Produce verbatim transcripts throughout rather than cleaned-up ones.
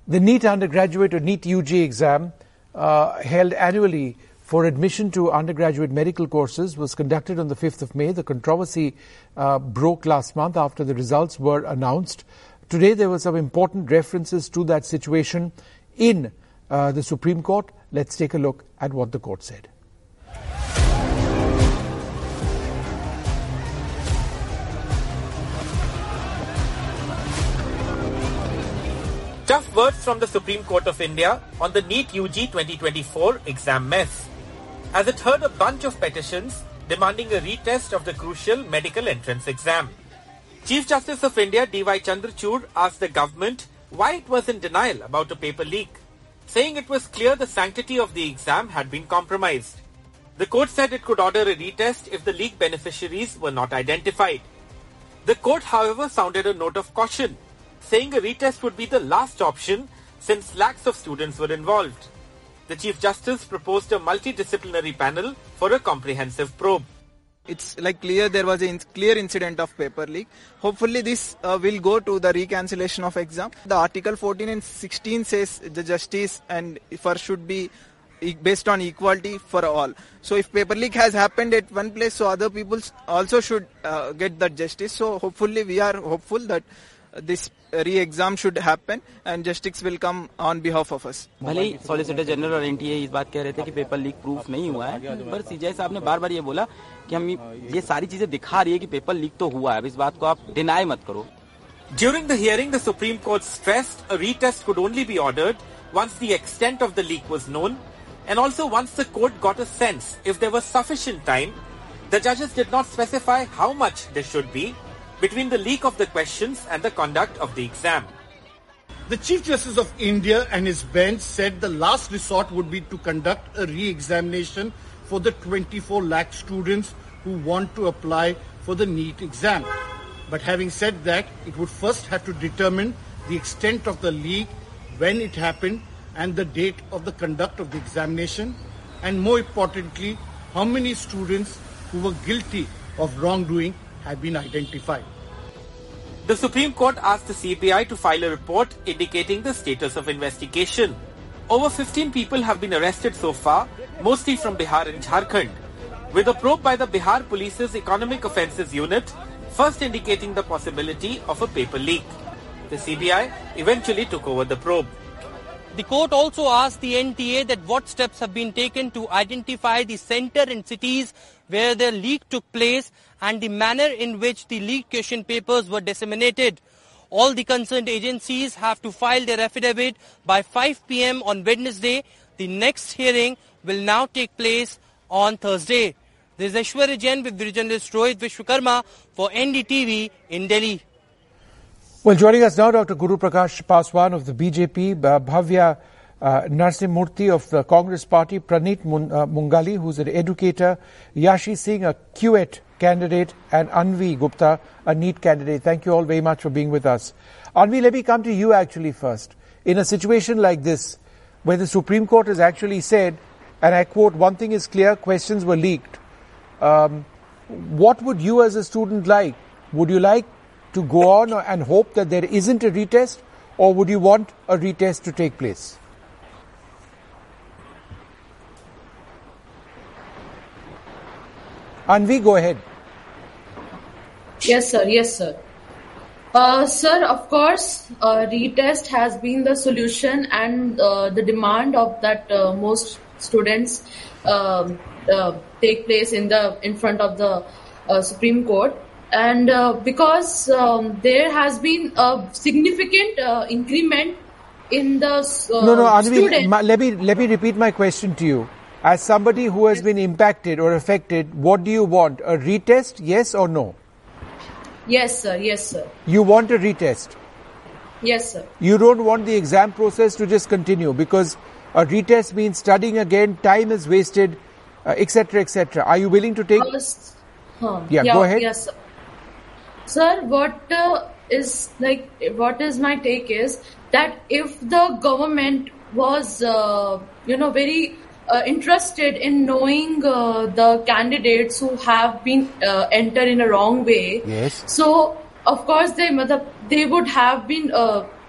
The NEET undergraduate or NEET U G exam uh, held annually for admission to undergraduate medical courses was conducted on the fifth of May. The controversy uh, broke last month after the results were announced. Today there were some important references to that situation in uh, the Supreme Court. Let's take a look at what the court said. Tough words from the Supreme Court of India on the NEET U G twenty twenty-four exam mess, as it heard a bunch of petitions demanding a retest of the crucial medical entrance exam. Chief Justice of India D Y Chandrachud asked the government why it was in denial about a paper leak, saying it was clear the sanctity of the exam had been compromised. The court said it could order a retest if the leak beneficiaries were not identified. The court, however, sounded a note of caution, saying a retest would be the last option since lakhs of students were involved. The Chief Justice proposed a multidisciplinary panel for a comprehensive probe. It's like clear there was a in- clear incident of paper leak. Hopefully this uh, will go to the recancellation of exam. The Article fourteen and sixteen says the justice and first should be e- based on equality for all. So if paper leak has happened at one place, so other people also should uh, get that justice. So hopefully we are hopeful that this re-exam should happen and justice will come on behalf of us. भले ही solicitor general और NTA इस बात कह रहे थे कि paper leak proof नहीं हुआ है, पर सीजेआई साहब ने बार बार ये बोला कि हम ये सारी चीजें दिखा रही है कि पेपर लीक तो हुआ है, अब इस बात को आप डिनाई मत करो. During the hearing, the Supreme Court stressed a retest could only be ordered once the extent of the leak was known and also once the court got a sense if there was sufficient time. The judges did not specify how much there should be between the leak of the questions and the conduct of the exam. The Chief Justice of India and his bench said the last resort would be to conduct a re-examination for the twenty-four lakh students who want to apply for the NEET exam. But having said that, it would first have to determine the extent of the leak, when it happened, and the date of the conduct of the examination, and more importantly, how many students who were guilty of wrongdoing had been identified. The Supreme Court asked the C B I to file a report indicating the status of investigation. Over fifteen people have been arrested so far, mostly from Bihar and Jharkhand, with a probe by the Bihar Police's Economic Offences Unit first indicating the possibility of a paper leak. The C B I eventually took over the probe. The court also asked the N T A that what steps have been taken to identify the centre and cities where the leak took place and the manner in which the leaked question papers were disseminated. All the concerned agencies have to file their affidavit by five p.m. on Wednesday. The next hearing will now take place on Thursday. This is Aishwarya Jain with video journalist Rohit Vishwakarma for N D T V in Delhi. Well, joining us now, Doctor Guru Prakash Paswan of the B J P, uh, Bhavya uh, Narsimurthy of the Congress Party, Praneet Mun- uh, Mungali, who's an educator, Yashi Singh, a Q E T candidate, and Anvi Gupta, a NEET candidate. Thank you all very much for being with us. Anvi, let me come to you actually first. In a situation like this, where the Supreme Court has actually said, and I quote, one thing is clear, questions were leaked. Um, what would you as a student like? Would you like to go on and hope that there isn't a retest, or would you want a retest to take place? Anvi, go ahead. Yes, sir. Yes, sir. Uh, sir, of course, uh, retest has been the solution and uh, the demand of that uh, most students um, uh, take place in the in front of the uh, Supreme Court. And uh, because um, there has been a significant uh, increment in the uh, no, no, Anvi, student. ma, let me let me repeat my question to you. As somebody who has been impacted or affected, what do you want? A retest, yes or no? Yes, sir. Yes, sir. You want a retest? Yes, sir. You don't want the exam process to just continue, because a retest means studying again, time is wasted, uh, et cetera, et cetera. Are you willing to take? Uh, huh. yeah, yeah, go ahead. Yes, sir. Sir, what uh, is like? What is my take is that if the government was, uh, you know, very uh, interested in knowing uh, the candidates who have been uh, entered in a wrong way, yes. So of course they they would have been uh,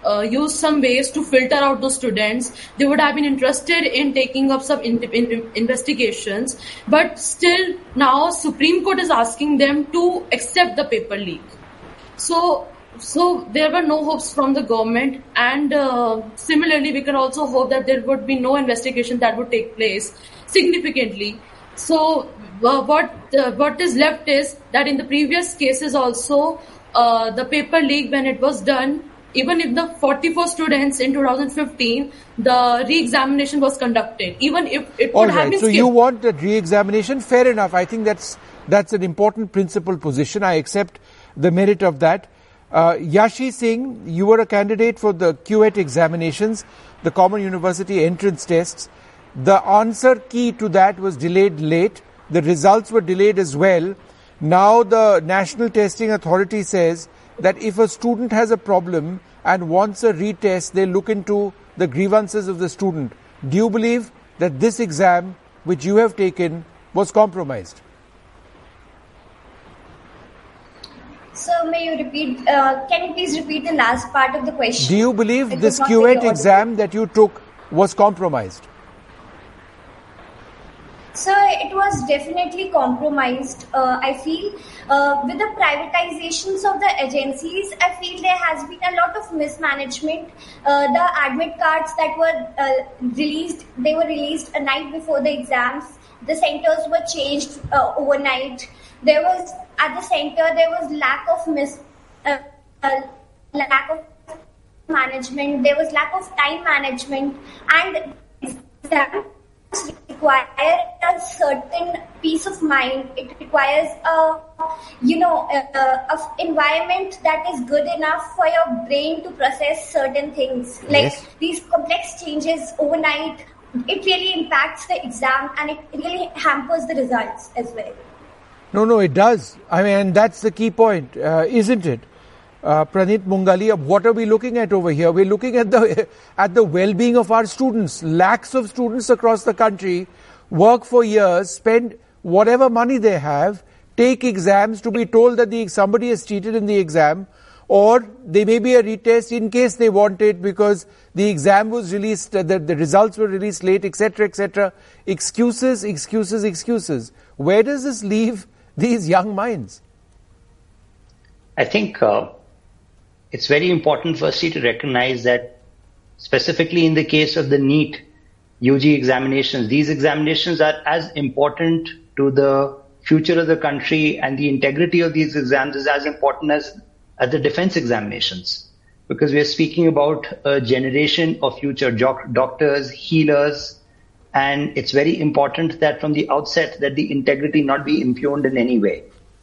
uh, used some ways to filter out those students. They would have been interested in taking up some in, in, investigations. But still, now Supreme Court is asking them to accept the paper leak. So, so there were no hopes from the government. And uh, similarly, we can also hope that there would be no investigation that would take place significantly. So uh, what uh, what is left is that in the previous cases also, uh, the paper leak, when it was done, even if the forty-four students in two thousand fifteen, the re-examination was conducted. Even if it All would right, have been so skipped. you want a re-examination? Fair enough. I think that's that's an important principal position. I accept the merit of that. Uh, Yashi Singh, you were a candidate for the Q E T examinations, the Common University Entrance Tests. The answer key to that was delayed late. The results were delayed as well. Now the National Testing Authority says that if a student has a problem and wants a retest, they look into the grievances of the student. Do you believe that this exam, which you have taken, was compromised? So may you repeat, uh, can you please repeat the last part of the question? Do you believe It this was not Q E T very exam that you took was compromised? So it was definitely compromised. Uh, I feel uh, with the privatizations of the agencies, I feel there has been a lot of mismanagement. Uh, the admit cards that were uh, released, they were released a night before the exams. The centers were changed uh, overnight. There was at the center there was lack of mis, uh, uh, lack of management. There was lack of time management, and exams require a certain peace of mind. It requires a, you know, a, a environment that is good enough for your brain to process certain things. Like Yes. these complex changes overnight, it really impacts the exam and it really hampers the results as well. No, no, it does. I mean, and that's the key point, uh, isn't it? Uh, Praneet Mungali, what are we looking at over here? We're looking at the at the well-being of our students. Lakhs of students across the country work for years, spend whatever money they have, take exams to be told that the somebody has cheated in the exam, or there may be a retest in case they want it because the exam was released, uh, the, the results were released late, et cetera, et cetera. Excuses, excuses, excuses. Where does this leave these young minds? I think uh, it's very important firstly to recognize that specifically in the case of the NEET U G examinations, these examinations are as important to the future of the country, and the integrity of these exams is as important as, as the defense examinations, because we are speaking about a generation of future doc- doctors, healers, and it's very important that from the outset that the integrity not be impugned in any way.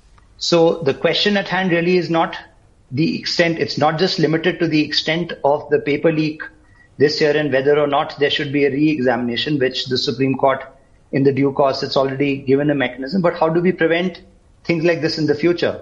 So the question at hand really is not the extent, it's not just limited to the extent of the paper leak this year and whether or not there should be a re-examination, which the Supreme Court in the due course, it's already given a mechanism, but how do we prevent things like this in the future?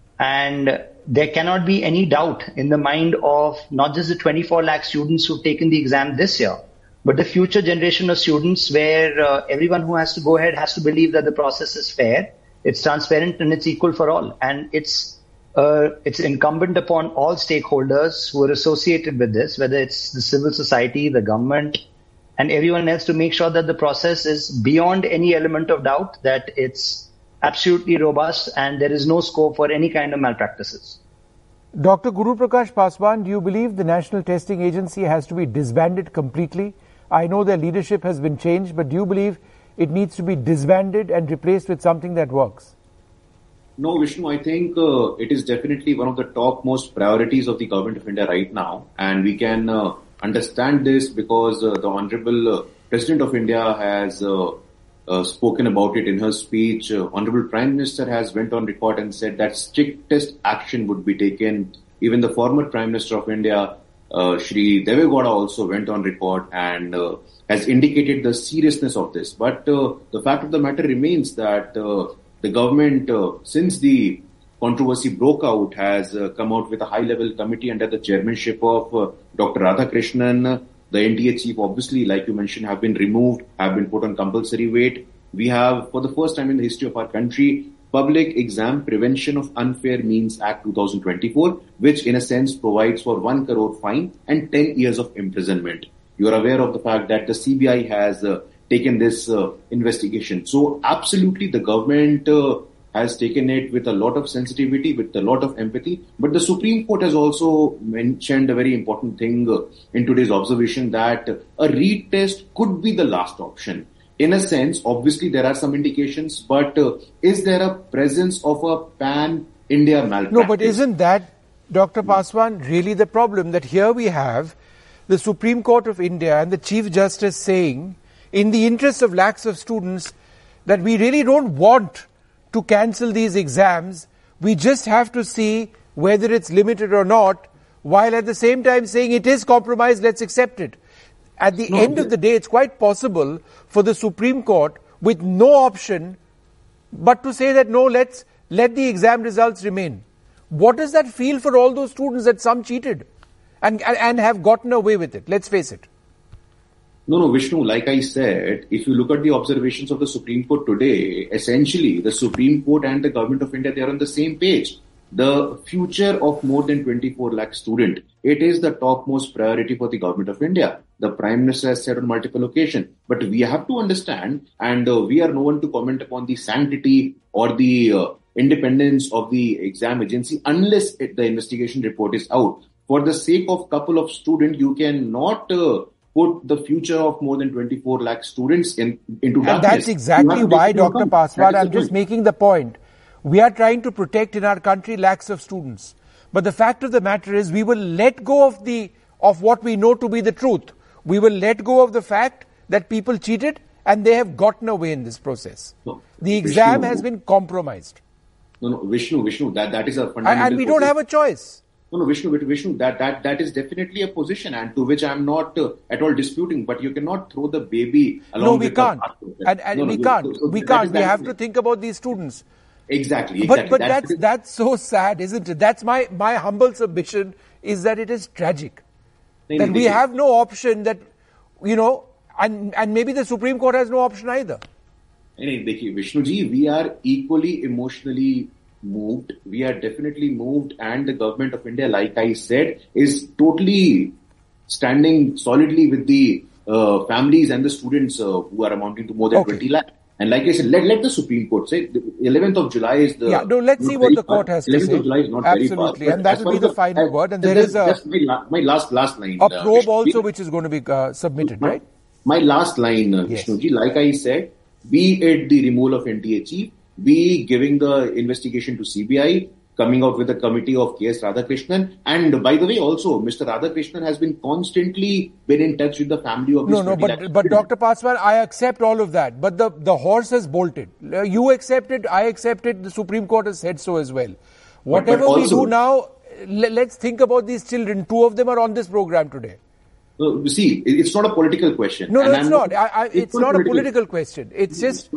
And there cannot be any doubt in the mind of not just the twenty-four lakh students who've taken the exam this year, but the future generation of students where uh, everyone who has to go ahead has to believe that the process is fair, it's transparent, and it's equal for all. And it's uh, it's incumbent upon all stakeholders who are associated with this, whether it's the civil society, the government, and everyone else, to make sure that the process is beyond any element of doubt, that it's absolutely robust and there is no scope for any kind of malpractices. Doctor Guru Prakash Paswan, do you believe the National Testing Agency has to be disbanded completely? I know their leadership has been changed, but do you believe it needs to be disbanded and replaced with something that works? No, Vishnu, I think uh, it is definitely one of the top most priorities of the government of India right now. And we can uh, understand this because uh, the Honorable uh, President of India has uh, uh, spoken about it in her speech. Uh, Honorable Prime Minister has went on record and said that strictest action would be taken. Even the former Prime Minister of India, uh, Shri Deve Gowda, also went on record and uh, has indicated the seriousness of this. But uh, the fact of the matter remains that uh, the government, uh, since the controversy broke out, has uh, come out with a high-level committee under the chairmanship of uh, Doctor Radhakrishnan. The N T A chief, obviously, like you mentioned, have been removed, have been put on compulsory wait. We have, for the first time in the history of our country, Public Exam Prevention of Unfair Means Act twenty twenty-four, which in a sense provides for one crore fine and ten years of imprisonment. You are aware of the fact that the C B I has uh, taken this uh, investigation. So absolutely the government uh, has taken it with a lot of sensitivity, with a lot of empathy. But the Supreme Court has also mentioned a very important thing uh, in today's observation, that a retest could be the last option. In a sense, obviously there are some indications, but uh, is there a presence of a pan-India malpractice? No, but isn't that, Doctor Paswan, really the problem? That here we have the Supreme Court of India and the Chief Justice saying, in the interest of lakhs of students, that we really don't want to cancel these exams. We just have to see whether it's limited or not, while at the same time saying it is compromised, let's accept it. At the no, end of the day, it's quite possible for the Supreme Court, with no option but to say that no, let's let the exam results remain. What does that feel for all those students that some cheated and, and, and have gotten away with it? Let's face it. No, no, Vishnu, like I said, if you look at the observations of the Supreme Court today, essentially the Supreme Court and the Government of India, they are on the same page. The future of more than twenty-four lakh students, it is the topmost priority for the Government of India. The Prime Minister has said on multiple occasions. But we have to understand, and uh, we are no one to comment upon the sanctity or the uh, independence of the exam agency unless it, the investigation report is out. For the sake of couple of students, you cannot uh, put the future of more than twenty-four lakh students in, into darkness. And that's exactly why, Doctor Paswan, I'm just making the point. We are trying to protect in our country lakhs of students. But the fact of the matter is, we will let go of the of what we know to be the truth. We will let go of the fact that people cheated and they have gotten away in this process. No, the exam Vishnu, has been compromised. No, no, Vishnu, Vishnu, that, that is a fundamental... And we don't have a choice. No, no, Vishnu, Vishnu, that, that, that is definitely a position, and to which I'm not uh, at all disputing, but you cannot throw the baby along no, we with can't. the... And, and no, we no, can't. so, so we that can't. is, we have to think about these students. Exactly, exactly. But, but that's, that's, that's so sad, isn't it? That's my, my humble submission, is that it is tragic. No, that no, we no, have no option, that, you know, and, and maybe the Supreme Court has no option either. No, Vishnuji, we are equally emotionally moved. We are definitely moved, and the Government of India, like I said, is totally standing solidly with the uh, families and the students uh, who are amounting to more than okay. twenty lakh. And like I said, let, let the Supreme Court say, the eleventh of July is the... Yeah, no, let's see what the court has to say. eleventh of July is not Absolutely, very far. Absolutely, and that will be the, the final uh, word. And there is a... Just my, la- my last, last line. A probe uh, Vishnu, also which is going to be uh, submitted, my, right? My last line, uh, yes. Vishnuji, like I said, be it the removal of N T A chief, be giving the investigation to C B I, coming out with a committee of K S Radhakrishnan. And by the way, also, Mister Radhakrishnan has been constantly been in touch with the family of No, no, but, but Doctor Paswan, I accept all of that. But the, the horse has bolted. You accept it, I accept it, the Supreme Court has said so as well. Whatever but, but also, we do now, let's think about these children. Two of them are on this program today. Uh, see, it's not a political question. No, no, it's I'm not. I, I, it's, it's not, not a political question. It's just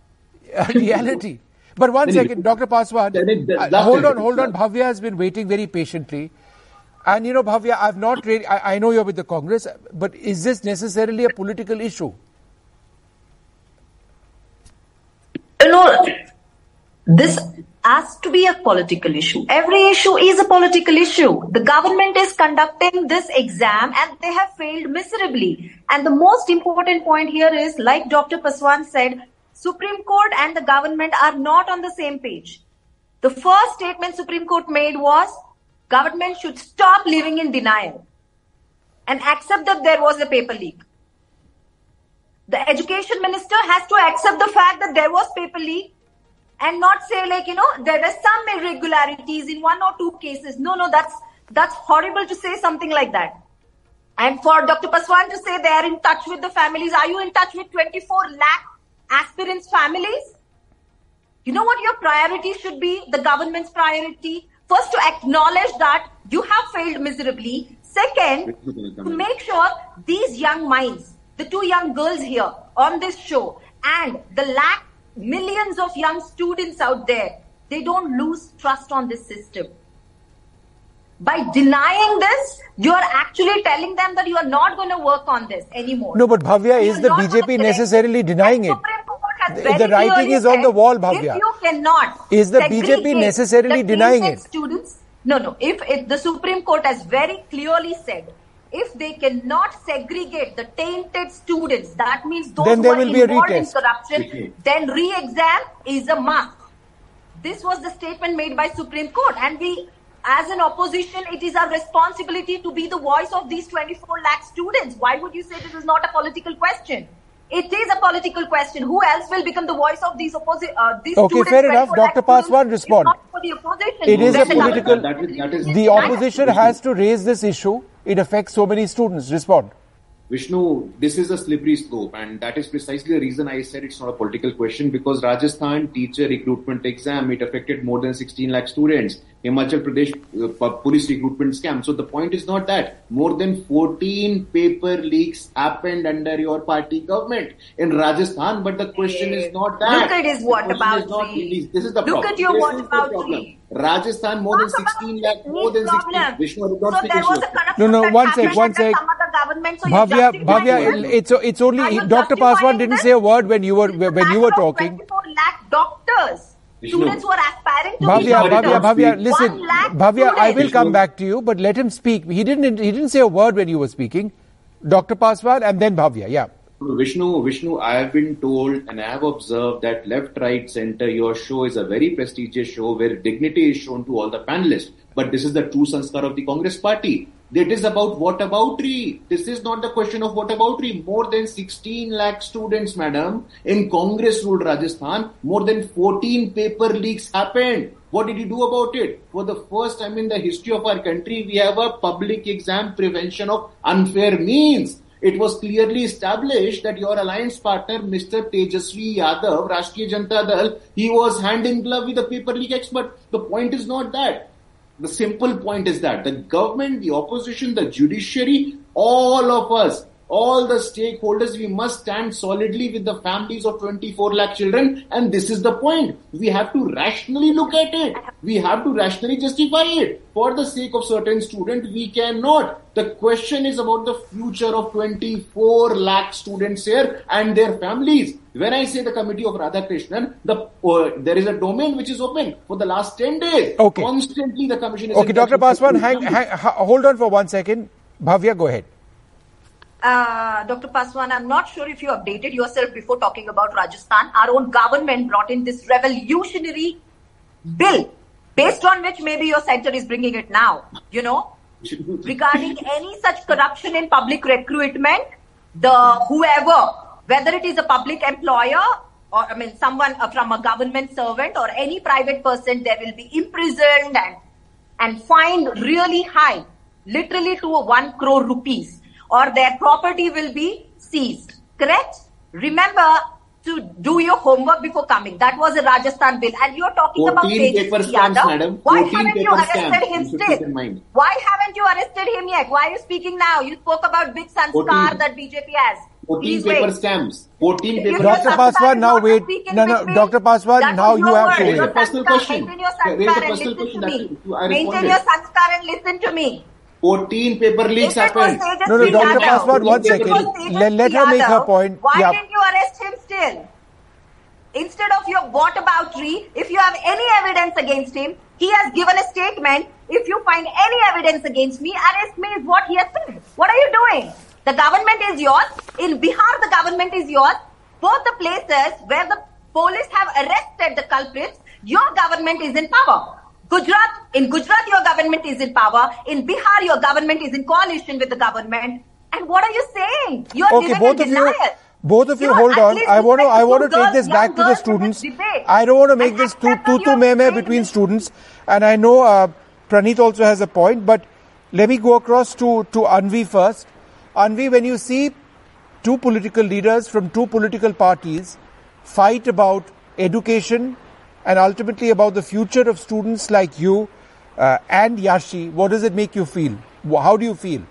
a reality. But one anyway, second, Doctor Paswan, uh, hold on, hold on. Bhavya has been waiting very patiently. And you know, Bhavya, I've not really, I, I know you're with the Congress, but is this necessarily a political issue? You know, this has to be a political issue. Every issue is a political issue. The government is conducting this exam and they have failed miserably. And the most important point here is, like Doctor Paswan said, Supreme Court and the government are not on the same page. The first statement Supreme Court made was, government should stop living in denial and accept that there was a paper leak. The education minister has to accept the fact that there was paper leak and not say like, you know, there were some irregularities in one or two cases. No, no, that's, that's horrible to say something like that. And for Doctor Paswan to say they are in touch with the families, are you in touch with twenty-four lakh aspirants' families? You know what your priority should be, the government's priority? First, to acknowledge that you have failed miserably. Second, to make sure these young minds, the two young girls here on this show, and the lakh millions of young students out there, they don't lose trust on this system. By denying this, you are actually telling them that you are not going to work on this anymore. No, but Bhavya, is the B J P necessarily denying it? has very the writing clearly is on said, the wall, Bhavya. If you cannot Is the B J P segregate necessarily the denying tainted it? Students, no, no. If, if the Supreme Court has very clearly said, if they cannot segregate the tainted students, that means those Then who there are will be a involved in retest. corruption, Okay. then re-exam is a must. This was the statement made by Supreme Court, and we, as an opposition, it is our responsibility to be the voice of these twenty-four lakh students. Why would you say this is not a political question? It is a political question. Who else will become the voice of these opposi- uh, these Okay, students? fair enough. twenty-four lakh Doctor Paswan, students, respond. if not for the opposition, It is then a the political. government That is- that is- The opposition has to raise this issue. It affects so many students. Respond. Vishnu, this is a slippery slope, and that is precisely the reason I said it's not a political question, because Rajasthan teacher recruitment exam, it affected more than sixteen lakh students. Himachal Pradesh uh, police recruitment scam. So the point is not that. More than fourteen paper leaks happened under your party government in Rajasthan, but the question is not that. Look at his The question is not whataboutery. really- This is the Look problem. at your This is the whataboutery. problem. Rajasthan, more than Talk about sixteen lakh, any more than sixteen. problem. Vishnu, I did So not speak there was a issue. corruption No, no, that one sec, happened one under sec. some other government, so you Bhavya, justify Bhavya, this? it's it's Are only you Doctor Paswan justifying didn't this? say a word when you were It's a when you matter were of talking. twenty-four lakh doctors. Vishnu. Students who are aspiring to Bhavya, be Bhavya, doctors. Bhavya, listen, One lakh Bhavya, I will students. come back to you, but let him speak. He didn't he didn't say a word when you were speaking. Doctor Paswan and then Bhavya, yeah. Vishnu, Vishnu, I have been told and I have observed that left, right, center, your show is a very prestigious show where dignity is shown to all the panelists. But this is the true sanskar of the Congress party. It is about whataboutery. This is not the question of whataboutery. More than sixteen lakh students, madam, in Congress ruled Rajasthan, more than fourteen paper leaks happened. What did you do about it? For the first time in the history of our country, we have a public exam prevention of unfair means. It was clearly established that your alliance partner, Mister Tejasvi Yadav, Rashtriya Janata Dal, he was hand in glove with the paper leak expert. The point is not that. The simple point is that the government, the opposition, the judiciary, all of us, all the stakeholders, we must stand solidly with the families of twenty-four lakh children. And this is the point. We have to rationally look at it. We have to rationally justify it. For the sake of certain students, we cannot. The question is about the future of twenty-four lakh students here and their families. When I say the committee of Radhakrishnan, the, uh, there is a domain which is open for the last ten days. Okay. Constantly the commission is... Okay, in Doctor touch with Paswan, hang, families. hang, ha- hold on for one second. Bhavya, go ahead. Uh, Doctor Paswan, I'm not sure if you updated yourself before talking about Rajasthan. Our own government brought in this revolutionary bill, based on which maybe your center is bringing it now, you know, regarding any such corruption in public recruitment, the whoever, whether it is a public employer or, I mean, someone uh, from a government servant or any private person, they will be imprisoned and, and fined really high, literally to a one crore rupees. Or their property will be seized. Correct? Remember to do your homework before coming. That was a Rajasthan bill. And you're talking about fourteen paper Tejasvi stamps, Yadav. madam. Why fourteen haven't you paper arrested stamps. him You should keep in still? mind. Why haven't you arrested him yet? Why are you speaking now? You spoke about big sanskar fourteen that B J P has. fourteen Please paper wait. stamps. fourteen If paper your Doctor stamps. sanskar Paswan, is now not wait. speaking No, no, with me, Doctor Paswan, that now was you your have word. to Raise Your a wait. personal sanskar, question. Maintain your Raise a sanskar and personal listen question. to me. That- I Maintain responded. your sanskar and listen to me. fourteen paper leaks If it was happened. Tejasvi No, no, Doctor Yadav, Paswan, one if it was second. Tejasvi Let- let her make her Yadav, point. Why Yeah. didn't you arrest him still? Instead of your whataboutery, if you have any evidence against him, he has given a statement. If you find any evidence against me, arrest me is what he has said. What are you doing? The government is yours. In Bihar, the government is yours. Both the places where the police have arrested the culprits, your government is in power. Gujarat, in Gujarat, your government is in power. In Bihar, your government is in coalition with the government. And what are you saying? You are Okay, living both in of you, denial. both of you, know, hold at on. least I want to, respect I the want to two take girls, this young back to the girls in students. this debate. I don't want to make And this too, accept too, what too you're meh saying. between students. And I know uh, Praneeth also has a point, but let me go across to, to Anvi first. Anvi, when you see two political leaders from two political parties fight about education and ultimately about the future of students like you uh, and Yashi, what does it make you feel? How do you feel?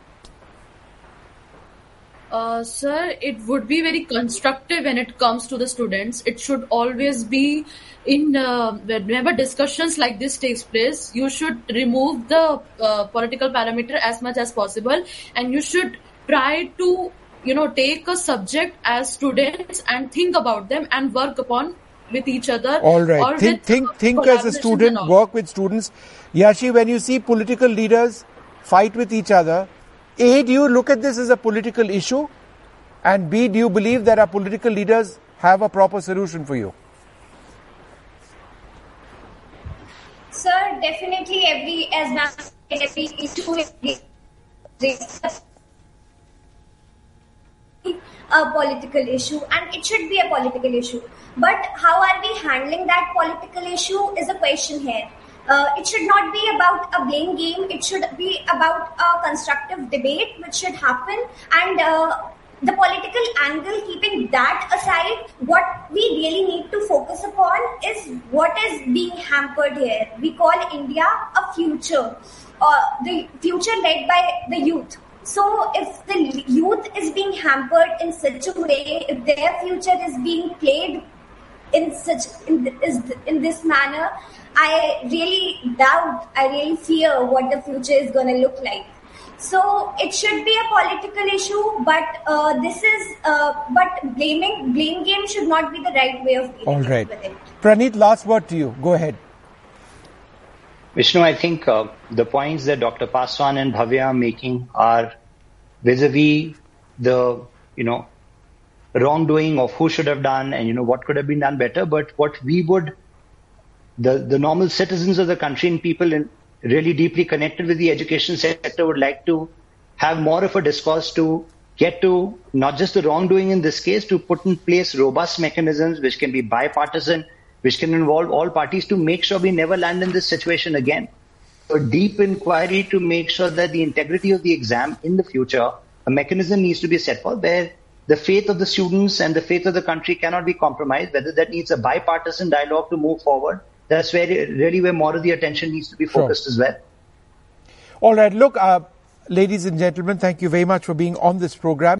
Uh, sir, it would be very constructive when it comes to the students. It should always be in uh, whenever discussions like this takes place, you should remove the uh, political parameter as much as possible, and you should try to you know, take a subject as students and think about them and work upon with each other. All right. Or think, with think, think as a student, work with students. Yashi, when you see political leaders fight with each other, A, do you look at this as a political issue? And B, do you believe that our political leaders have a proper solution for you? Sir, definitely every, as now every issue is a political issue, and it should be a political issue. But how are we handling that political issue is a question here. Uh, it should not be about a blame game. It should be about a constructive debate which should happen. And uh, the political angle, keeping that aside, what we really need to focus upon is what is being hampered here. We call India a future, uh, the future led by the youth. So if the youth is being hampered in such a way, if their future is being played in such in, in this manner, I really doubt, I really fear what the future is going to look like. So it should be a political issue, but uh, this is, uh, but blaming, blame game should not be the right way of dealing All right. with it. Praneeth, last word to you. Go ahead. Vishnu, I think uh, the points that Doctor Paswan and Bhavya are making are vis-a-vis the, you know, wrongdoing of who should have done and, you know, what could have been done better. But what we would, the, the normal citizens of the country and people in, really deeply connected with the education sector would like to have more of a discourse to get to not just the wrongdoing in this case, to put in place robust mechanisms which can be bipartisan, which can involve all parties to make sure we never land in this situation again. So a deep inquiry to make sure that the integrity of the exam in the future, a mechanism needs to be set for where the faith of the students and the faith of the country cannot be compromised, whether that needs a bipartisan dialogue to move forward. That's where really where more of the attention needs to be focused sure. as well. All right. Look, uh, ladies and gentlemen, thank you very much for being on this program.